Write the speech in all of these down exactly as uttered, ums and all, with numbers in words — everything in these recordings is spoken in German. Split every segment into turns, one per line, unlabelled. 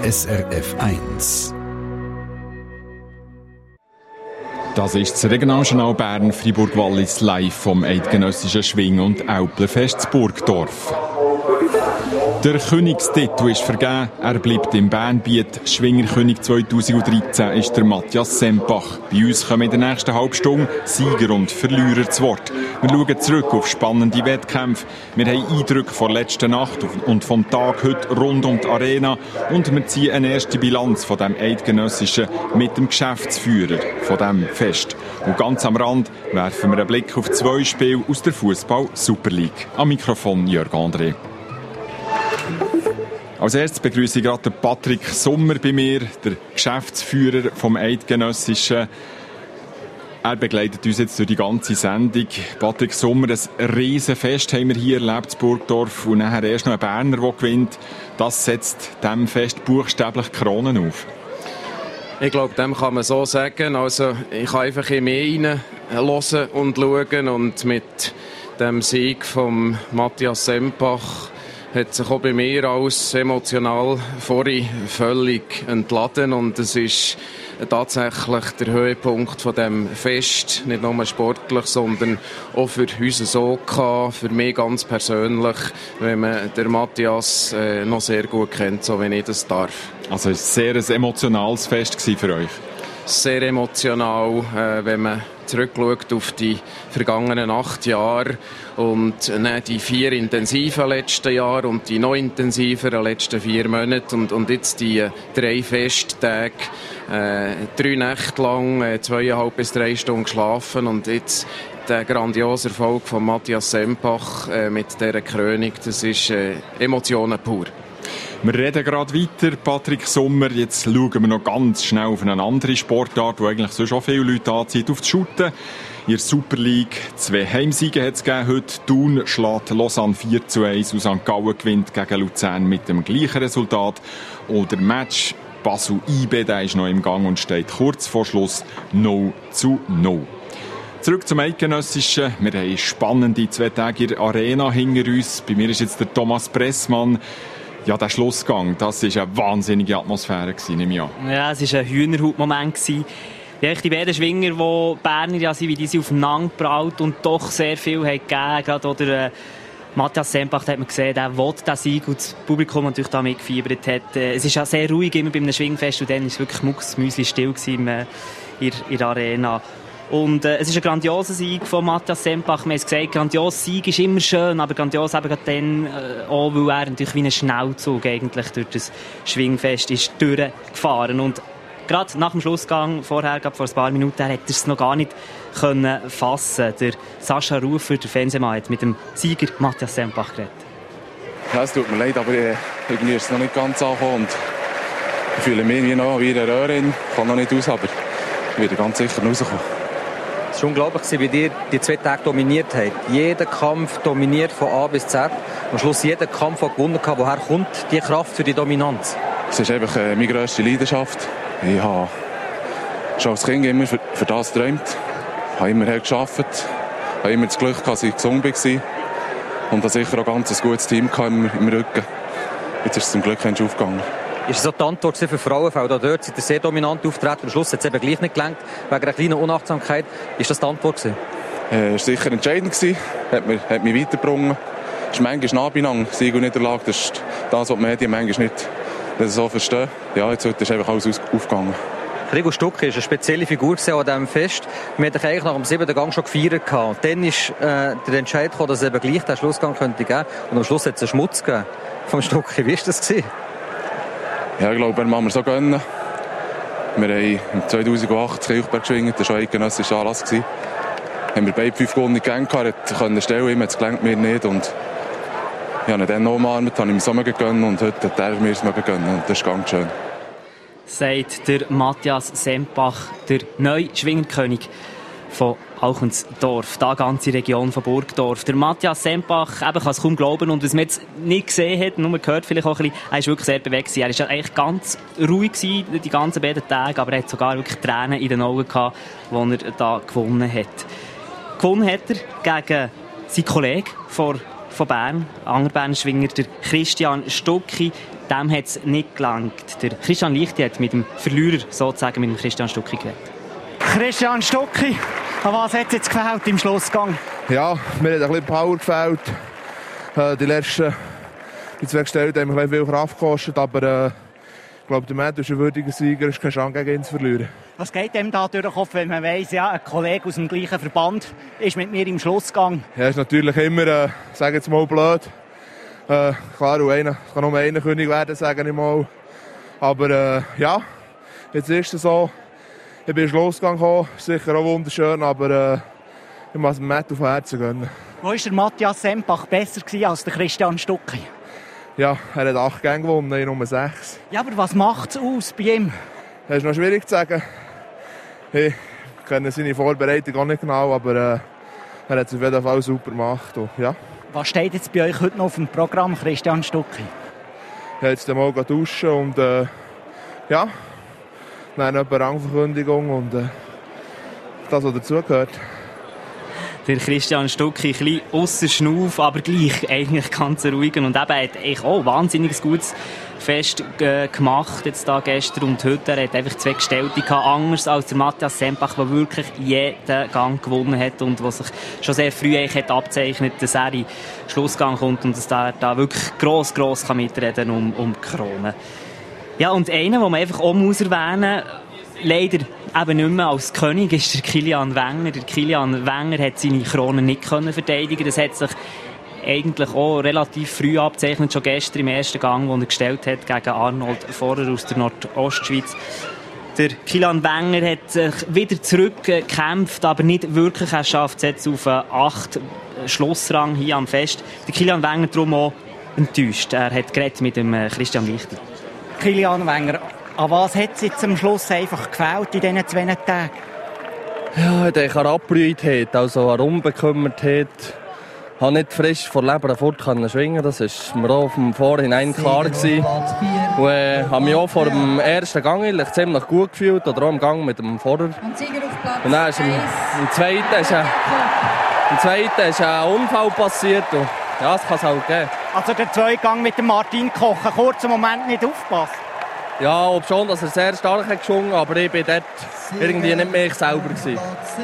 S R F eins.
Das ist das Regionaljournal Bern Fribourg-Wallis live vom eidgenössischen Schwing- und Älplerfest Burgdorf. Der Königstitel ist vergeben, er bleibt im Bernbiet. Schwingerkönig zweitausenddreizehn ist der Matthias Sempach. Bei uns kommen in der nächsten halben Stunde Sieger und Verlierer zu Wort. Wir schauen zurück auf spannende Wettkämpfe. Wir haben Eindrücke von letzter Nacht und vom Tag heute rund um die Arena. Und wir ziehen eine erste Bilanz von dem Eidgenössischen mit dem Geschäftsführer von dem Fest. Und ganz am Rand werfen wir einen Blick auf zwei Spiele aus der Fußball-Super League. Am Mikrofon Jörg André. Als erstes begrüße ich gerade Patrick Sommer bei mir, der Geschäftsführer vom Eidgenössischen. Er begleitet uns jetzt durch die ganze Sendung. Patrick Sommer, ein Riesenfest haben wir hier erlebt in Burgdorf und nachher erst noch ein Berner, der gewinnt. Das setzt dem Fest buchstäblich Kronen auf.
Ich glaube, dem kann man so sagen. Also, ich kann einfach in mich rein hören und schauen und mit dem Sieg von Matthias Sempach hat sich auch bei mir alles emotional vorhin völlig entladen und es ist tatsächlich der Höhepunkt von dem Fest, nicht nur sportlich, sondern auch für unseren Soka, für mich ganz persönlich, wenn man den Matthias äh, noch sehr gut kennt, so wie ich das darf.
Also es war ein sehr emotionales Fest für euch?
Sehr emotional, äh, wenn man zurückschaut auf die vergangenen acht Jahre und dann die vier intensiven letzten Jahre und die noch intensiveren letzten vier Monate und, und jetzt die äh, drei Festtage, äh, drei Nächte lang, äh, zweieinhalb bis drei Stunden geschlafen und jetzt der grandiose Erfolg von Matthias Sempach äh, mit dieser Krönung, das ist äh, Emotionen pur.
Wir reden gerade weiter, Patrick Sommer. Jetzt schauen wir noch ganz schnell auf eine andere Sportart, die eigentlich so schon viele Leute anzieht, auf das Shooten. In der Super League zwei Heimsiege hat es gegeben. Heute Thun schlägt Lausanne vier zu eins und Sankt Gallen gewinnt gegen Luzern mit dem gleichen Resultat. Oder Match Basel-I B, der ist noch im Gang und steht kurz vor Schluss null zu null. Zurück zum Eidgenössischen. Wir haben spannende zwei Tage in der Arena hinter uns. Bei mir ist jetzt der Thomas Pressmann. Ja, der Schlussgang, das war eine wahnsinnige Atmosphäre, nehme ich an.
Ja, es war ein Hühnerhaut-Moment. Ja, die beiden Schwinger, die Berner ja sind, wie die sind aufeinander geprallt und doch sehr viel haben gegeben. Gerade oder äh, Matthias Sempach, da hat man gesehen, der will den Sieg und das Publikum natürlich da mitgefiebert hat. Äh, es ist ja sehr ruhig immer bei einem Schwingfest und dann war es wirklich mucksmäusli still im, äh, in, in der Arena. Und äh, es ist ein grandioser Sieg von Matthias Sempach. Wir haben es gesagt, grandioser Sieg ist immer schön, aber grandios eben gerade dann äh, auch, weil er natürlich wie ein Schnellzug eigentlich durch das Schwingfest ist durchgefahren. Und gerade nach dem Schlussgang, vorher, vor ein paar Minuten, hat er es noch gar nicht können fassen. Der Sascha Rufer, der Fernsehmann, hat mit dem Sieger Matthias Sempach geredet.
Ja, es tut mir leid, aber äh, irgendwie ist es noch nicht ganz angekommen. Und ich fühle mich wie noch wie eine Röhre. Ich kann noch nicht raus, aber ich werde ganz sicher rauskommen.
Es war unglaublich, wie ihr die zwei Tage dominiert habt. Jeder Kampf dominiert von A bis Z. Am Schluss jeder Kampf hat gewonnen. Woher kommt die Kraft für die Dominanz?
Es ist einfach äh, meine grösste Leidenschaft. Ich habe schon als Kind immer für, für das geträumt. Ich habe immer hart gearbeitet. Ich habe immer das Glück, dass ich gesund war. Und habe sicher auch ganz ein gutes Team im, im Rücken. Jetzt ist es zum Glück aufgegangen. Ist so die Antwort für Frauenfeld? Auch dort sind sie sehr dominant auftreten. Am Schluss hat es eben gleich nicht gelangt, wegen einer kleinen Unachtsamkeit. Ist das die Antwort? Es äh, war sicher entscheidend. Hat mich, hat mich weitergebracht. Es ist manchmal nah beieinander. Sieg und Niederlage, das ist das, was die Medien manchmal nicht so verstehen. Ja, jetzt ist einfach alles aufgegangen. Rigo Stucki war eine spezielle Figur an diesem Fest. Wir hatten eigentlich nach dem siebten Gang schon gefeiert. Und dann ist äh, der Entscheid gekommen, dass es eben gleich den Schlussgang könnte geben. Und am Schluss hat es einen Schmutz gegeben vom Stucki. Wie war das? Ja, ich glaube, er muss mir so gönnen. Wir haben im zweitausendacht Kilchberg geschwingt, das war ein eidgenössischer Anlass. Wir haben beide fünf gewonnene Gänge gehabt, konnten stellen, ihm gelangt mir nicht. Und ich habe ihn dann noch umarmt, habe ihm so gegönnt und heute hat er mir es gegönnt. Und das ist ganz schön.
Sagt der Matthias Sempach, der neue Schwingerkönig von Auchensdorf, die ganze Region von Burgdorf. Der Matthias Sempach eben kann es kaum glauben und was man jetzt nicht gesehen hat, nur gehört vielleicht auch ein bisschen, er war wirklich sehr bewegt. Er war eigentlich ganz ruhig gewesen, die ganzen beiden Tage, aber er hat sogar wirklich Tränen in den Augen gehabt, als er da gewonnen hat. Gewonnen hat er gegen seinen Kollegen von, von Bern, Anger Bern Schwinger, der Christian Stucki. dem hat es nicht gelangt. Der Christian Lichti hat mit dem Verlierer, sozusagen mit dem Christian Stucki, geredet.
Christian Stucki, an was hat es jetzt gefällt im Schlussgang?
Ja, mir hat ein bisschen Power gefällt. Äh, die letzten die zwei Gestellte haben mir viel Kraft gekostet, aber äh, ich glaube, der Matt ist ein würdiger Sieger, ist keine Chance gegen ihn zu verlieren.
Was geht dem da durch den Kopf, wenn man weiss, ja, ein Kollege aus dem gleichen Verband ist mit mir im Schlussgang?
Ja, ist natürlich immer, äh, sage jetzt mal, blöd. Äh, klar, und einer, kann nur einer König werden, sage ich mal. Aber äh, ja, jetzt ist es so. Ich bin in den Schlussgang gekommen, sicher auch wunderschön, aber äh, ich muss dem Matt auf den Herzen gönnen.
Wo war der Matthias Sempach besser als der Christian Stucki?
Ja, er hat acht Gänge gewonnen, ich nur sechs.
Ja, aber was macht es aus bei ihm?
Das ist noch schwierig zu sagen. Ich kenne seine Vorbereitung auch nicht genau, aber äh, er hat es auf jeden Fall super gemacht. Und, ja.
Was steht jetzt bei euch heute noch auf dem Programm, Christian Stucki?
Ich habe jetzt mal duschen und äh, ja, dann noch eine Rangverkündigung und äh, das, was dazugehört.
Der Christian Stucki, ein bisschen ausser Schnauf, aber gleich eigentlich ganz ruhig. Und eben hat eigentlich auch wahnsinnig gutes Fest äh, gemacht, jetzt da gestern und heute. Er hat einfach zwei Gestellte gehabt, anders als der Matthias Sempach, der wirklich jeden Gang gewonnen hat und der sich schon sehr früh eigentlich hat abzeichnet, dass er in den Schlussgang kommt und dass er da wirklich gross, gross kann mitreden um, um die Krone. Ja, und einer, den man einfach auch muss erwähnen muss, leider eben nicht mehr als König, ist der Kilian Wenger. Der Kilian Wenger hat seine Krone nicht können verteidigen. Das hat sich eigentlich auch relativ früh abzeichnet, schon gestern im ersten Gang, den er gestellt hat gegen Arnold Vorer aus der Nordostschweiz. Der Kilian Wenger hat sich wieder zurückgekämpft, aber nicht wirklich geschafft. Jetzt auf einen acht Schlussrang hier am Fest. Der Kilian Wenger darum auch enttäuscht. Er hat geredet mit dem Christian Lichti.
Kilian Wenger, an was hat es jetzt am Schluss einfach gefällt in diesen zwei Tagen?
Ja, die Charakterbrüheit, also eine Unbekümmertheit. Ich konnte nicht frisch vor Leber fort schwingen, das war mir auch vom Vorhinein klar gewesen. Und äh, habe mich auch vor dem ersten Gang ziemlich gut gefühlt, oder auch im Gang mit dem Vorder. Und dann ist im, im zweiten ist ein, im zweiten ist ein Unfall passiert. Und ja, das kann es auch geben.
Also der zweite Gang mit dem Martin Koch, einen kurzen Moment nicht aufgepasst.
Ja, ob schon, dass er sehr stark hat geschwungen, aber ich war dort irgendwie nicht mehr ich selber gewesen.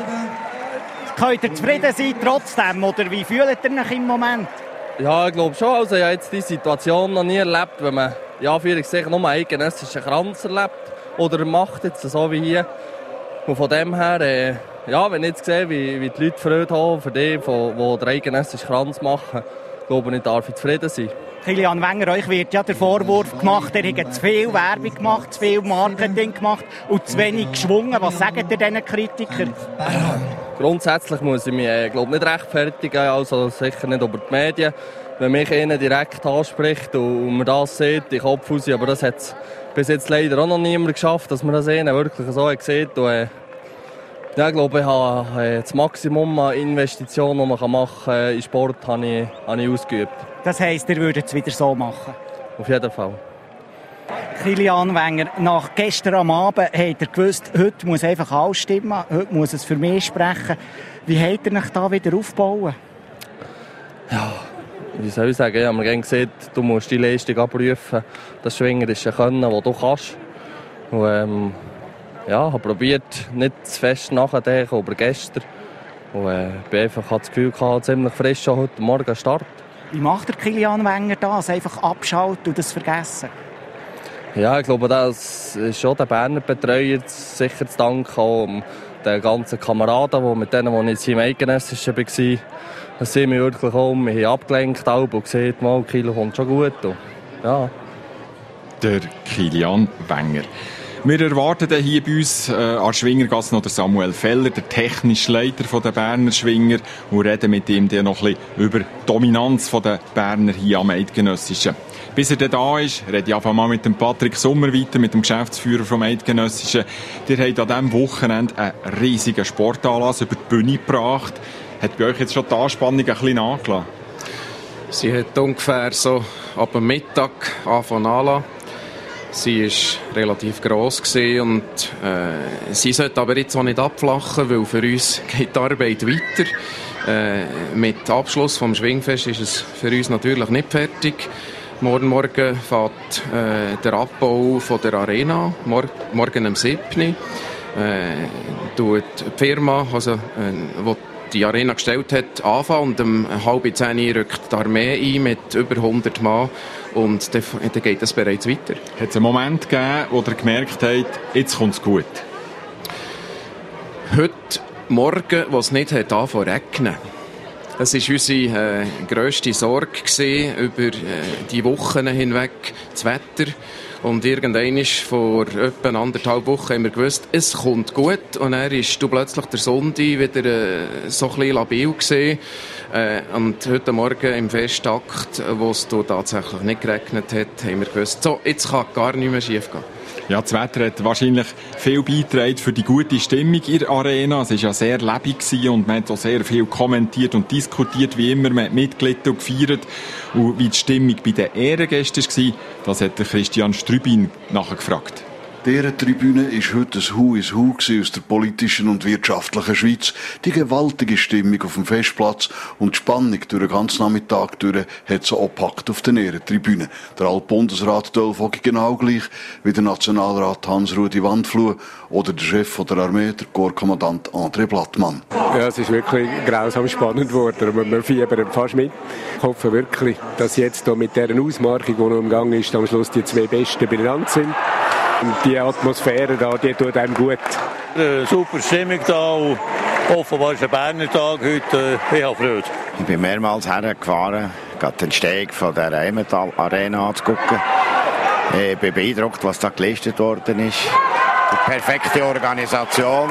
Könnt ihr zufrieden sein trotzdem, oder wie fühlt ihr euch im Moment?
Ja, ich glaube schon. Also ich habe jetzt die Situation noch nie erlebt, wenn man ja, vielleicht nur einen eidgenössischen Kranz erlebt oder macht, jetzt so wie hier. Und von dem her, äh, ja, wenn ich jetzt sehe, wie, wie die Leute Freude haben für die, die den eidgenössischen Kranz machen, glaube ich, darf ich zufrieden sein.
Kilian Wenger, euch wird ja der Vorwurf gemacht, ihr habt zu viel Werbung gemacht, zu viel Marketing gemacht und zu wenig geschwungen. Was sagt ihr diesen Kritikern?
Grundsätzlich muss ich mich äh, glaub, nicht rechtfertigen, also sicher nicht über die Medien. Wenn mich einer direkt anspricht und, und man das sieht, ich Kopf raus, aber das hat es bis jetzt leider auch noch niemand geschafft, dass man das einen wirklich so sieht. Und, äh, ja, ich glaube, ich habe äh, das Maximum an Investitionen, die man machen kann, äh, in Sport, habe ich, habe ich ausgeübt.
Das heisst, ihr würdet es wieder so machen?
Auf jeden Fall.
Kilian Wenger, nach gestern am Abend habt ihr gewusst, heute muss einfach alles stimmen, heute muss es für mich sprechen. Wie habt ihr euch da wieder aufbauen?
Ja, wie soll ich sagen, ich habe mir gerne gesagt, du musst die Leistung abprüfen. Das Schwingen ist ein Können, das du kannst. Und, ähm, ja, ich habe probiert, nicht zu fest nachzudenken über gestern. Und äh, ich einfach das Gefühl gehabt, ziemlich frisch schon heute Morgen Start.
Wie macht der Kilian Wenger das? Einfach abschalten und das vergessen?
Ja, ich glaube, das ist schon der Berner Betreuer sicher zu danken, auch den ganzen Kameraden, die mit denen, die ich im Eidgenössischen war, dass sie mich wirklich auch mich abgelenkt haben und gesehen, mal, Kilo kommt schon gut. Und, ja.
Der Kilian Wenger. Wir erwarten hier bei uns äh, an der Schwingergasse noch den Samuel Feller, der technische Leiter der Berner Schwinger, und reden mit ihm dann noch ein bisschen über die Dominanz der Berner hier am Eidgenössischen. Bis er dann da ist, rede ich einfach mal mit dem Patrick Sommer weiter, mit dem Geschäftsführer vom Eidgenössischen. Der hat an diesem Wochenende einen riesigen Sportanlass über die Bühne gebracht. Hat bei euch jetzt schon die Anspannung ein bisschen nachgelassen?
Sie hat ungefähr so ab dem Mittag angefangen anzulassen. Sie war relativ gross und äh, sie sollte aber jetzt auch nicht abflachen, weil für uns geht die Arbeit weiter. Äh, mit Abschluss vom Schwingfest ist es für uns natürlich nicht fertig. Morgen Morgen fährt äh, der Abbau von der Arena, Mor- morgen um sieben Uhr. Äh, tut die Firma, also, äh, die die Arena gestellt hat, anfangen und um halb zehn Uhr rückt die Armee ein mit über hundert Mann und dann, dann geht es bereits weiter.
Hat es einen Moment gegeben, wo ihr gemerkt habt, jetzt kommt es gut?
Heute Morgen, wo es nicht hat angefangen zu regnen. Das war unsere äh, grösste Sorge gewesen, über äh, die Wochen hinweg, das Wetter. Und irgendwann vor etwa anderthalb Wochen haben wir gewusst, es kommt gut. Und dann ist du plötzlich der Sonntag wieder äh, so ein bisschen labil gewesen. Äh, und heute Morgen im Festtakt, wo es tatsächlich nicht geregnet hat, haben wir gewusst, so, jetzt kann gar nicht mehr schief gehen.
Ja, das Wetter hat wahrscheinlich viel beigetragen für die gute Stimmung in der Arena. Es war ja sehr lebendig und man hat auch sehr viel kommentiert und diskutiert, wie immer. Man hat mitgelitten und gefeiert. Und wie die Stimmung bei den Ehrengästen war, das hat Christian Strübin nachher gefragt.
Die Ehrentribüne war heute ein Hu ins Hu aus der politischen und wirtschaftlichen Schweiz. Die gewaltige Stimmung auf dem Festplatz und die Spannung durch den ganzen Nachmittag durch hat sie auch gepackt auf den Ehrentribüne. Der Altbundesrat Dölfogi genau gleich wie der Nationalrat Hans-Rudi Wandfluh oder der Chef der Armee, der Korpskommandant André Blattmann.
Ja, es ist wirklich grausam spannend geworden. Wir fiebern fast mit. Ich hoffe wirklich, dass jetzt hier mit dieser Ausmarchung, die noch im Gang ist, am Schluss die zwei Besten benannt sind. Und die Atmosphäre da, die tut einem gut.
Eine super Stimmung da und offenbar ist ein Berner Tag heute. Ich habe Freude.
Ich bin mehrmals hergefahren, gerade den Steg von der Emmental Arena anzugucken. Ich bin beeindruckt, was da geleistet worden ist. Die perfekte Organisation,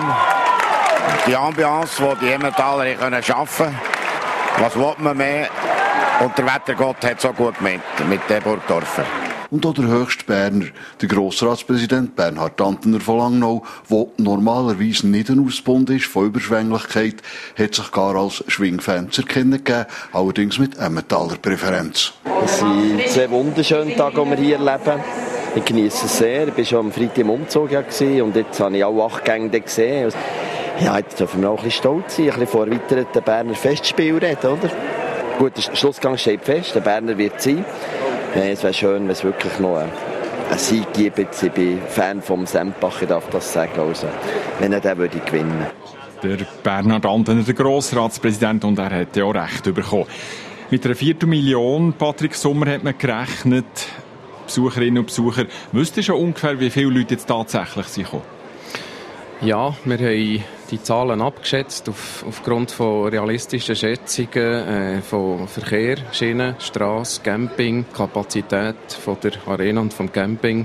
die Ambiance, die die Emmentaler schaffen können. Was will man mehr? Und der Wettergott hat so gut gemeint mit den Burgdorfer.
Und auch der höchste Berner, der Grossratspräsident Bernhard Antener von Langnau, der normalerweise nicht ein Ausbund ist von Überschwänglichkeit, hat sich gar als Schwingfan zu erkennen gegeben, allerdings mit Emmentaler Präferenz.
Es sind zwei wunderschöne Tage, die wir hier erleben. Ich genieße es sehr. Ich war schon am Freitag im Umzug und jetzt habe ich auch acht Gänge gesehen. Ja, jetzt dürfen wir auch ein bisschen stolz sein, ein bisschen vor erweiterten Berner Festspiel reden, oder? Gut, der Schlussgang steht fest, der Berner wird sein. Ja, es wäre schön, wenn es wirklich noch einen Sieg gibt. Ich bin Fan vom Sempach, ich darf das sagen. Also, wenn er den würde gewinnen.
Der Bernhard Antener, der Grossratspräsident, und er hat ja auch recht bekommen. Mit einer Viertelmillion, Patrick Sommer, hat man gerechnet. Besucherinnen und Besucher. Wisst ihr schon ungefähr, wie viele Leute jetzt tatsächlich sind gekommen?
Ja, wir haben die Zahlen abgeschätzt auf, aufgrund von realistischen Schätzungen äh, von Verkehr, Schienen, Strasse, Camping, Kapazität von der Arena und vom Camping.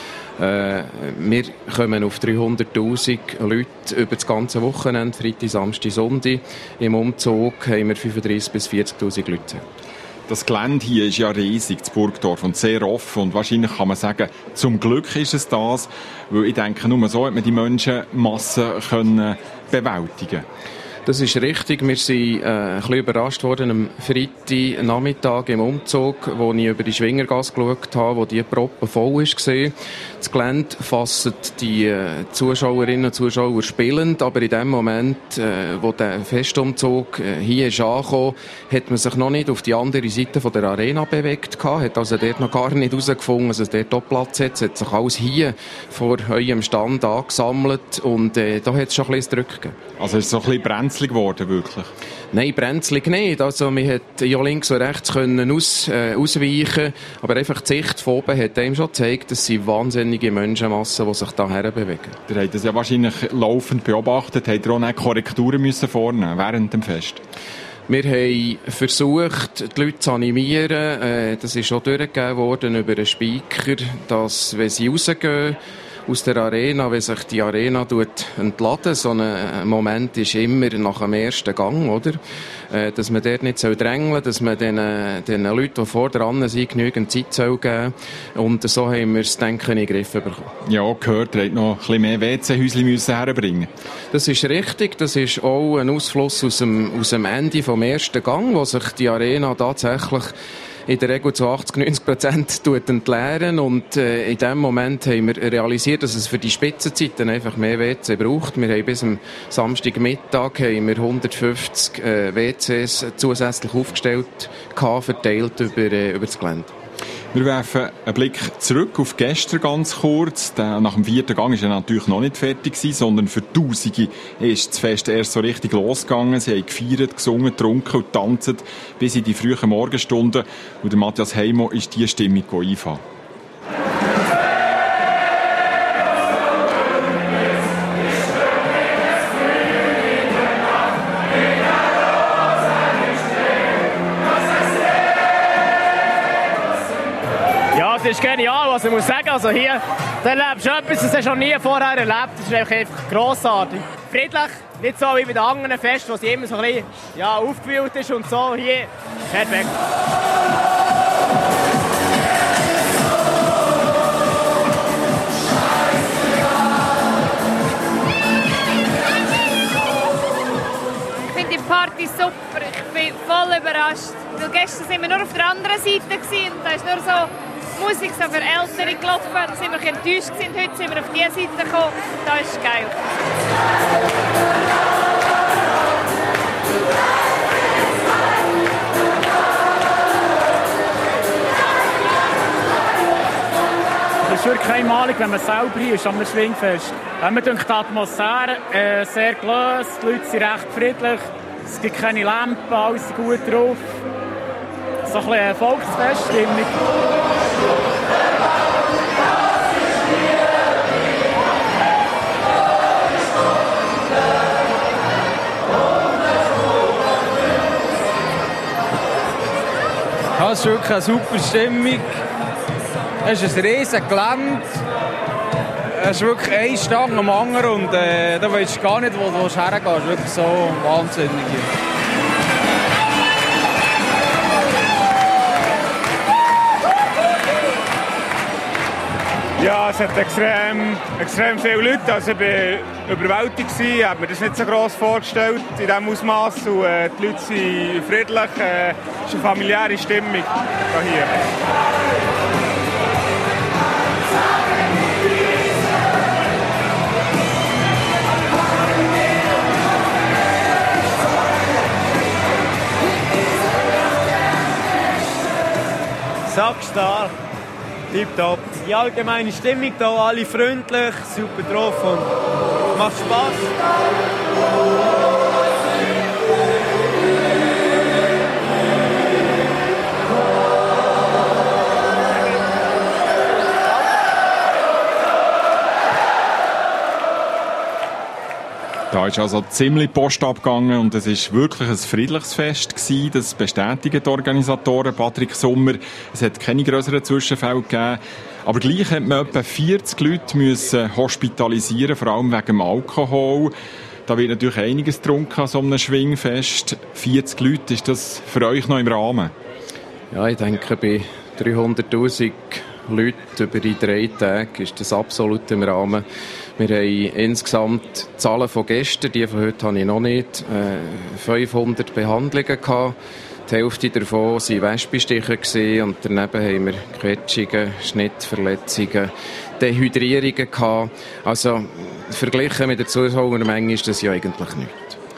Äh, wir kommen auf dreihunderttausend Leute über das ganze Wochenende, Freitag, Samstag, Sonntag. Im Umzug haben wir fünfunddreissig bis vierzigtausend Leute.
Das Gelände hier ist ja riesig, das Burgdorf, und sehr offen. Und wahrscheinlich kann man sagen, zum Glück ist es das, weil ich denke, nur so hat man die Menschenmassen können bewältigen.
Das ist richtig. Wir sind äh, ein bisschen überrascht worden am Freitagnachmittag im Umzug, wo ich über die Schwingergasse geschaut habe, wo die Proppe voll war. Das Gelände fasst die äh, Zuschauerinnen und Zuschauer spielend, aber in dem Moment, äh, wo der Festumzug äh, hier ist angekommen, hat man sich noch nicht auf die andere Seite von der Arena bewegt gehabt, hat also dort noch gar nicht herausgefunden, dass es dort auch Platz hat. Es hat sich alles hier vor eurem Stand angesammelt und äh, da hat es schon ein bisschen Druck gegeben.
Also ist es so ein bisschen brenzlig geworden, wirklich?
Nein, brenzlig nicht. Also, man hat ja links und rechts können aus, äh, ausweichen, aber einfach die Sicht von oben hat einem schon gezeigt, dass sie wahnsinnige Menschenmassen, die sich da herbewegen.
Ihr habt das ja wahrscheinlich laufend beobachtet. Habt ihr auch nicht Korrekturen müssen vornehmen während dem Fest?
Wir haben versucht, die Leute zu animieren. Äh, das ist auch durchgegeben worden über einen Speaker, dass, wenn sie rausgehen aus der Arena, wenn sich die Arena entladen, so ein Moment ist immer nach dem ersten Gang, oder? Äh, dass man dort nicht drängeln soll, dass man den, den Leuten, die vor dran sind, genügend Zeit soll geben. Und so haben wir das Denken in den Griff bekommen.
Ja, gehört, ihr habt noch ein bisschen mehr W C-Häuschen herbringen.
Das ist richtig. Das ist auch ein Ausfluss aus dem, aus dem Ende vom ersten Gang, wo sich die Arena tatsächlich in der Regel zu achtzig, neunzig Prozent entleeren. Und äh, in dem Moment haben wir realisiert, dass es für die Spitzenzeiten einfach mehr W C braucht. Wir haben bis am Samstagmittag haben wir hundertfünfzig äh, W Cs zusätzlich aufgestellt, verteilt über, äh, über das Gelände.
Wir werfen einen Blick zurück auf gestern ganz kurz. Der, nach dem vierten Gang war er natürlich noch nicht fertig gewesen, sondern für Tausende ist das Fest erst so richtig losgegangen. Sie haben gefeiert, gesungen, getrunken und tanzt bis in die frühen Morgenstunden. Und der Matthias Heimo ist die Stimmung, die einfällt.
Es ist genial, was ich muss sagen. Also hier, da erlebst du etwas, das hast du noch nie vorher erlebt. Das ist einfach grossartig. Friedlich, nicht so wie bei den anderen Festen, wo es immer so ein bisschen ja, aufgewühlt ist und so. Hier, perfekt.
Ich finde die Party super. Ich bin voll überrascht. Weil gestern waren wir nur auf der anderen Seite und da ist nur so Musik so für Ältere gelaufen, da sind wir enttäuscht gewesen. Heute sind wir auf diese Seite gekommen. Das ist geil.
Es ist wirklich einmalig, wenn man selber hier ist am Schwingfest. Wenn man denkt, die Atmosphäre äh, sehr gelöst, die Leute sind recht friedlich, es gibt keine Lampen, alles ist gut drauf. So ein bisschen eine Volksfeststimmung.
Ja, es ist wirklich eine super Stimmung. Es ist ein riesen Gelände. Es ist wirklich eine Stange am anderen und äh, da weisst du gar nicht, wo du hergehst. Es ist wirklich so wahnsinnig hier.
Ja, es hat extrem, extrem viele Leute. Also ich war überwältigt. Ich habe mir das nicht so gross vorgestellt in diesem Ausmaß. Und äh, die Leute sind friedlich. Äh, es ist eine familiäre Stimmung hier.
Sackstark. Tipptopp. Die allgemeine Stimmung hier, alle freundlich, super drauf und macht Spaß.
Da ist also ziemlich Post abgegangen und es ist wirklich ein friedliches Fest gewesen. Das bestätigen die Organisatoren, Patrick Sommer. Es hat keine grösseren Zwischenfälle gegeben. Aber gleich hat man etwa vierzig Leute müssen hospitalisieren, vor allem wegen dem Alkohol. Da wird natürlich einiges getrunken an so einem Schwingfest. vierzig Leute, ist das für euch noch im Rahmen?
Ja, ich denke, bei dreihunderttausend Leuten über die drei Tage ist das absolut im Rahmen. Wir haben insgesamt Zahlen von gestern, die von heute habe ich noch nicht, äh, fünfhundert Behandlungen gehabt. Die Hälfte davon waren Wespenstiche und daneben haben wir Quetschungen, Schnittverletzungen, Dehydrierungen gehabt. Also verglichen mit der Zuschauermenge ist das ja eigentlich nichts.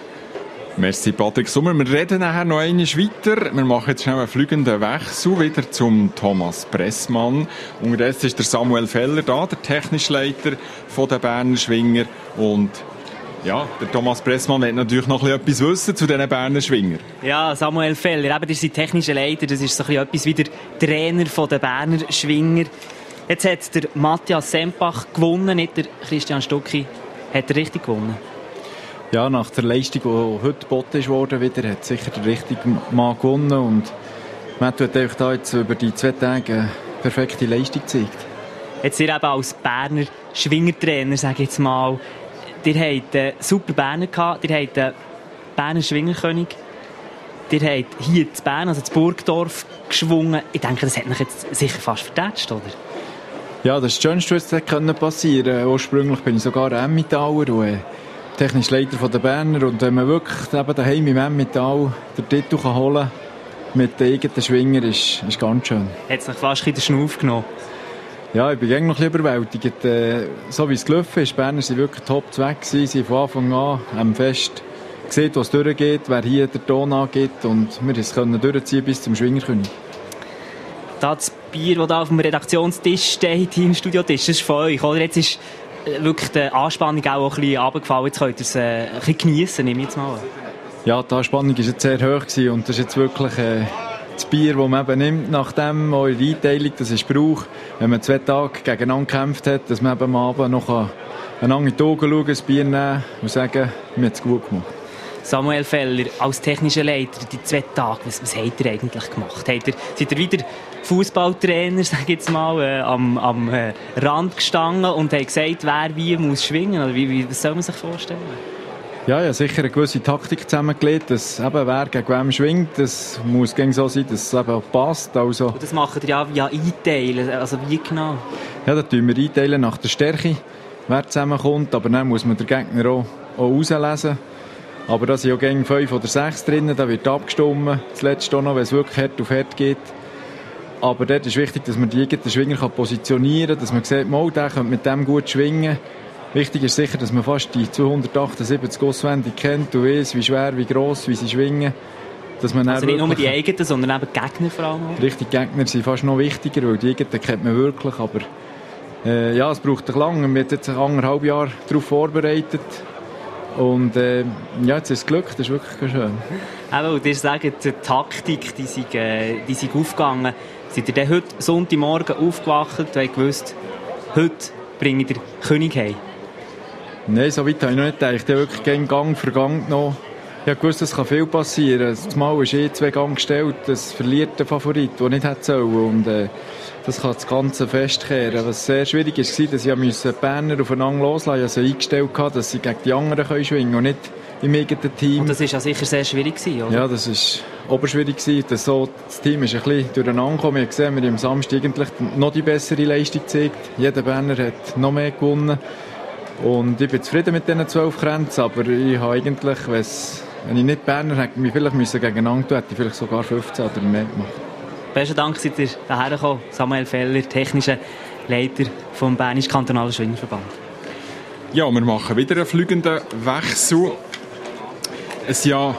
Merci Patrick Sommer. Wir reden nachher noch einmal weiter. Wir machen jetzt schnell einen fliegenden Wechsel wieder zum Thomas Pressmann. Unterdessen ist der Samuel Feller da, der technische Leiter der Berner Schwinger. Und ja, der Thomas Pressmann will natürlich noch etwas wissen zu diesen Berner Schwinger.
Ja, Samuel Feller, eben, der ist technischer Leiter, das ist so etwas wie der Trainer der Berner Schwinger. Jetzt hat der Matthias Sempach gewonnen, nicht der Christian Stucki. Hat er richtig gewonnen?
Ja, nach der Leistung, die heute geboten wurde, wieder, hat sicher der richtige Mann gewonnen. Und man hat euch da jetzt über die zwei Tage eine perfekte Leistung gezeigt.
Jetzt ihr eben als Berner Schwingertrainer, sage ich jetzt mal, ihr habt einen super Berner gehabt, ihr habt einen Berner Schwingerkönig, ihr habt hier in Bern, also in Burgdorf, geschwungen. Ich denke, das hat mich jetzt sicher fast vertätscht, oder?
Ja, das Schönste, was passieren konnte. Ursprünglich bin ich sogar Emmentaler und technischer Leiter der Berner. Und wenn man wirklich eben daheim im Emmental den Titel holen kann, mit den eigenen Schwinger, ist, ist ganz schön.
Hat es noch fast in den Schnuff genommen?
Ja, ich bin eigentlich noch ein bisschen überwältigt. Äh, so wie es gelaufen ist, die Berner waren wirklich top zwei gewesen. Sie von Anfang an am Fest gesehen, was durchgeht, wer hier den Ton angeht. Und wir konnten es durchziehen bis zum Schwingerkönig.
Das Bier, das da auf dem Redaktionstisch steht, hier im Studiotisch, das ist von euch, oder? Jetzt ist wirklich die Anspannung auch ein bisschen runtergefallen. Jetzt könnt ihr es äh, ein bisschen geniessen, nehme ich jetzt mal an.
Ja, die Anspannung war jetzt sehr hoch gewesen und das ist jetzt wirklich äh, das Bier, das man eben nimmt, nachdem eure Einteilung, das ist Brauch, wenn man zwei Tage gegeneinander gekämpft hat, dass man eben am Abend noch einander in die Augen schauen, ein Bier nehmen und sagen, mir hat es gut gemacht.
Samuel Feller, als technischer Leiter, die zwei Tage, was, was habt ihr eigentlich gemacht? Habt ihr, seid ihr wieder Fußballtrainer, sag ich jetzt mal, äh, am, am äh, Rand gestanden und habt gesagt, wer wie muss schwingen? Oder wie, wie, was soll man sich vorstellen?
Ja, ja, sicher eine gewisse Taktik zusammengelegt, dass eben wer gegen wem schwingt, das muss gegen so sein, dass es eben auch passt. Also,
und das macht ihr ja via Einteilen, also wie genau?
Ja, da tun wir einteilen nach der Stärke, wer zusammenkommt, aber dann muss man den Gegner auch, auch auslesen. Aber da sind ja gegen fünf oder sechs drinnen, da wird abgestimmt, das letzte auch noch, wenn es wirklich hart auf hart geht. Aber dort ist wichtig, dass man die eigenen Schwinger positionieren kann, dass man sieht, mal, der könnte mit dem gut schwingen. Wichtig ist sicher, dass man fast die zweihundertachtundsiebzig auswendig kennt und weiss, wie schwer, wie gross, wie sie schwingen. Dass man
also nicht nur die eigenen, sondern eben die Gegner vor allem.
Richtig, Gegner sind fast noch wichtiger, weil die eigenen kennt man wirklich. Aber äh, ja, es braucht lange. Wir haben jetzt anderthalb Jahre darauf vorbereitet. Und äh, ja, jetzt ist es Glück, das ist wirklich schön.
Eben, und ihr sagt, die Taktik, die sind, äh, die sind aufgegangen. Seid ihr dann heute Sonntagmorgen aufgewacht und habt gewusst, heute bringe ich den König heim?
Nein, so weit habe ich noch nicht gedacht. Ich habe wirklich gegen Gang für Gang genommen. Ich habe gewusst, es kann viel passieren. Das Mal ist eh zwei Gang gestellt, das verliert der Favorit, der nicht hätte sollen. Und äh, das kann das Ganze festkehren. Was sehr schwierig war, dass ich die Berner aufeinander loslassen musste. Ich habe sie eingestellt, dass sie gegen die anderen können schwingen und nicht im eigenen Team.
Und das war ja sicher sehr schwierig, oder?
Ja, das war oberschwierig. Das, so, das Team ist ein bisschen durcheinander gekommen. Wir haben gesehen, wir haben am Samstag eigentlich noch die bessere Leistung gezeigt. Jeder Berner hat noch mehr gewonnen. Und ich bin zufrieden mit diesen zwölf Kränzen, aber ich habe eigentlich, wenn ich nicht Berner hätte, mich vielleicht müssen gegeneinander tun, hätte ich vielleicht sogar fünfzehn oder mehr gemacht.
Besten Dank, seid ihr hierher gekommen. Samuel Feller, technischer Leiter vom Bernischen Kantonalen Schwingerverband.
Ja, wir machen wieder einen fliegenden Wechsel. Ein Jahr.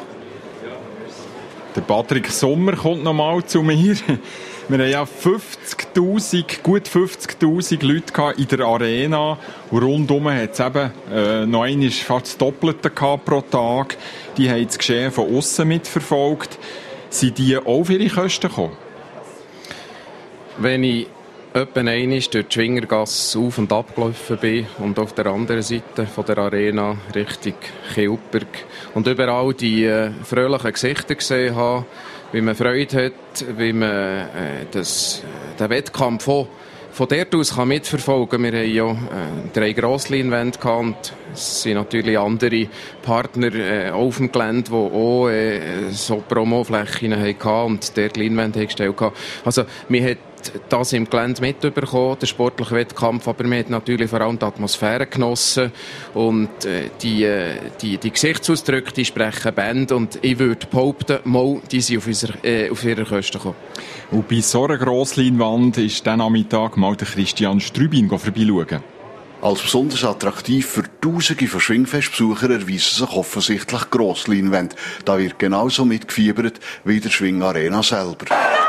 Der Patrick Sommer kommt noch mal zu mir. Wir hatten ja fünfzigtausend, gut fünfzigtausend Leute in der Arena. Und rundum hat es eben äh, noch einmal fast das Doppelte pro Tag. Die haben das Geschehen von außen mitverfolgt. Sind die auch auf ihre Kosten gekommen?
Wenn ich etwa einmal durch die Schwingergasse auf- und abgelaufen bin und auf der anderen Seite von der Arena Richtung Kilberg und überall die äh, fröhlichen Gesichter gesehen habe, wie man Freude hat, wie man äh, das, den Wettkampf von, von dort aus kann mitverfolgen kann. Wir hatten ja äh, drei Grossleinwände gehabt. Es sind natürlich andere Partner äh, auf dem Gelände, die auch äh, so Promoflächen hatten und dort Leinwände gestellt haben. Also, man hat das im Gelände mitbekommen, den sportlichen Wettkampf, aber man hat natürlich vor allem die Atmosphäre genossen und äh, die, äh, die, die Gesichtsausdrücke, die sprechen Bände und ich würde behaupten, mal, die sind auf, unser, äh, auf ihre Kosten gekommen.
Und bei so einer Grossleinwand ist dann am Mittag mal der Christian Strübin vorbeischauen.
Als besonders attraktiv für Tausende von Schwingfestbesuchern erweisen sich offensichtlich Grossleinwände. Da wird genauso mitgefiebert wie in der Schwingarena selber.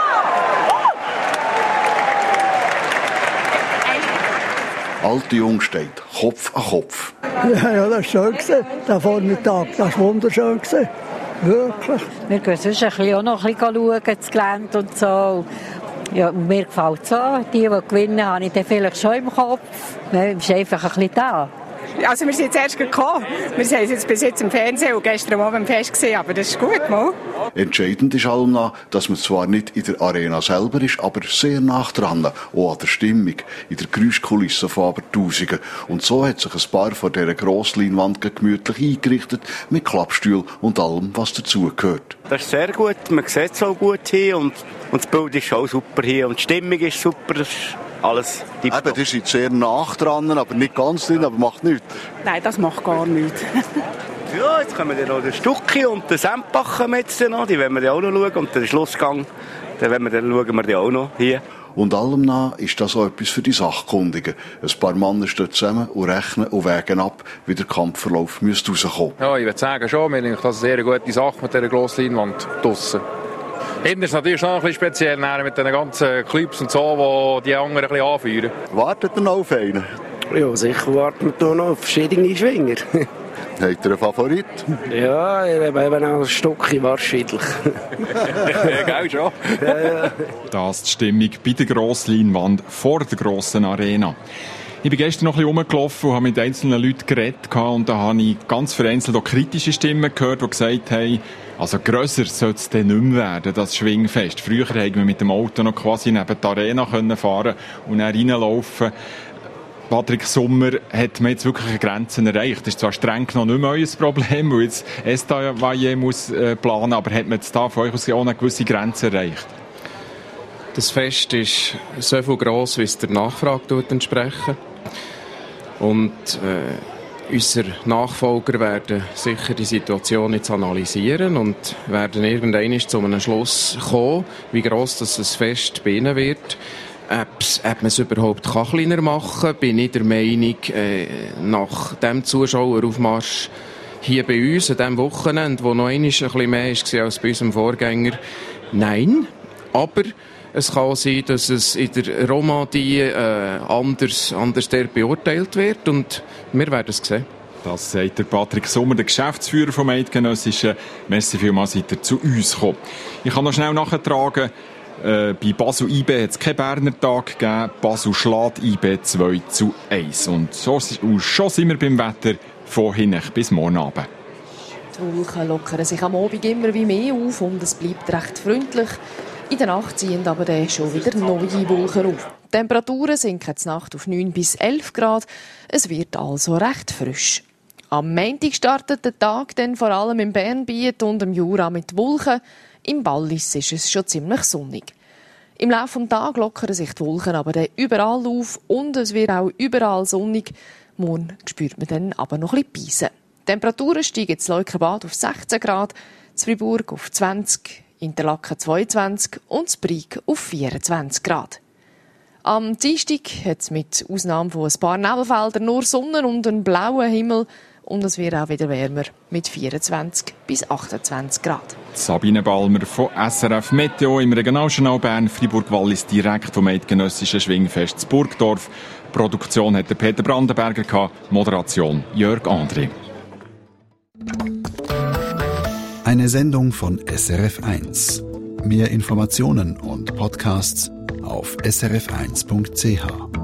Alte Jung steht Kopf an Kopf.
Ja, ja, das war schön, der Vormittag. Das war wunderschön. Wirklich. Wir gehen sonst ein bisschen auch noch ein bisschen schauen, das Gelände und so. Ja, mir gefällt es auch. Die, die gewinnen, habe ich dann vielleicht schon im Kopf. Man ist einfach ein bisschen da.
Also wir sind jetzt erst gekommen. Wir sind jetzt bis jetzt im Fernsehen und gestern Abend im Fest gesehen, aber das ist gut, mal.
Entscheidend ist allem nach, dass man zwar nicht in der Arena selber ist, aber sehr nah dran, auch an der Stimmung, in der Geräuschkulisse von Abertausenden. Und so hat sich ein Paar von dieser Grossleinwand gemütlich eingerichtet, mit Klappstuhl und allem, was dazugehört.
Das ist sehr gut, man sieht es auch gut hier und, und das Bild ist auch super hier und die Stimmung ist super. Das ist alles tiptop.
Eben, die sind sehr nah dran, aber nicht ganz drin, aber macht nichts.
Nein, das macht gar nichts.
Ja, jetzt kommen wir noch den Stucki und den Sempacher mit, noch, die wollen wir auch noch schauen und den Schlussgang, den, wir, den schauen wir auch noch hier.
Und allem nach ist das auch etwas für die Sachkundigen. Ein paar Männer stehen zusammen und rechnen und wägen ab, wie der Kampfverlauf müsste rauskommen.
Ja, ich würde sagen schon, wir haben das eine sehr gute Sache mit dieser Grossleinwand draussen.
Hinten ist es natürlich schon ein bisschen speziell mit den ganzen Clubs und so, die die anderen ein bisschen anführen.
Wartet ihr noch auf einen? Ja, sicher warten wir noch auf verschiedene Schwinger. Habt ihr einen Favorit? Ja, ich habe eben auch ein Stückchen wahrscheinlich.
Ja, gell, schon.
Ja, ja.
Das ist die Stimmung bei der grossen Leinwand vor der grossen Arena. Ich bin gestern noch ein bisschen rumgelaufen und habe mit einzelnen Leuten geredet. Und da habe ich ganz vereinzelt auch kritische Stimmen gehört, die gesagt haben, also grösser sollte es dann nicht mehr werden, das Schwingfest. Früher haben wir mit dem Auto noch quasi neben die Arena fahren und dann reinlaufen. Patrick Sommer, hat man jetzt wirklich Grenzen erreicht? Das ist zwar streng noch nicht mehr euer Problem, weil jetzt Estavayer muss äh, planen, aber hat man jetzt da von euch aus auch eine gewisse Grenze erreicht?
Das Fest ist so viel gross, wie es der Nachfrage entsprechen. Und äh, unsere Nachfolger werden sicher die Situation jetzt analysieren und werden irgendwann zu einem Schluss kommen, wie gross das Fest bei ihnen wird. Ob man es überhaupt kann kleiner machen kann, bin ich der Meinung, äh, nach dem Zuschaueraufmarsch hier bei uns, an diesem Wochenende, wo noch einmal ein bisschen mehr war als bei unserem Vorgänger, nein. Aber es kann auch sein, dass es in der Romandie äh, anders, anders beurteilt wird und wir werden es sehen.
Das sagt der Patrick Sommer, der Geschäftsführer vom Eidgenössischen. Merci vielmals, seid ihr zu uns gekommen. Ich kann noch schnell nachtragen, äh, bei Basel I B hat es keinen Berner Tag gegeben, Basel schlägt I B zwei zu eins. Und so, und schon sind wir beim Wetter von hinten bis morgen Abend.
Die Wolken lockern sich am Abend immer wie mehr auf und es bleibt recht freundlich. In der Nacht ziehen aber dann schon wieder neue Wolken auf. Die Temperaturen sinken zur Nacht auf neun bis elf Grad. Es wird also recht frisch. Am Montag startet der Tag dann vor allem im Bernbiet und im Jura mit Wolken. Im Wallis ist es schon ziemlich sonnig. Im Laufe des Tages lockern sich die Wolken aber dann überall auf und es wird auch überall sonnig. Morgen spürt man dann aber noch ein bisschen Beisen. Die Temperaturen steigen in Leukerbad auf sechzehn Grad, in Fribourg auf zwanzig, Interlaken zweiundzwanzig und in Brig auf vierundzwanzig Grad. Am Dienstag hat es mit Ausnahme von ein paar Nebelfeldern nur Sonne und einen blauen Himmel und es wird auch wieder wärmer mit vierundzwanzig bis achtundzwanzig Grad.
Sabine Balmer von S R F Meteo im Regionaljournal Bern, Fribourg-Wallis, direkt vom Eidgenössischen Schwingfest zu Burgdorf. Produktion hat der Peter Brandenberger gehabt, Moderation Jörg André.
Eine Sendung von S R F eins. Mehr Informationen und Podcasts auf s r f eins punkt c h.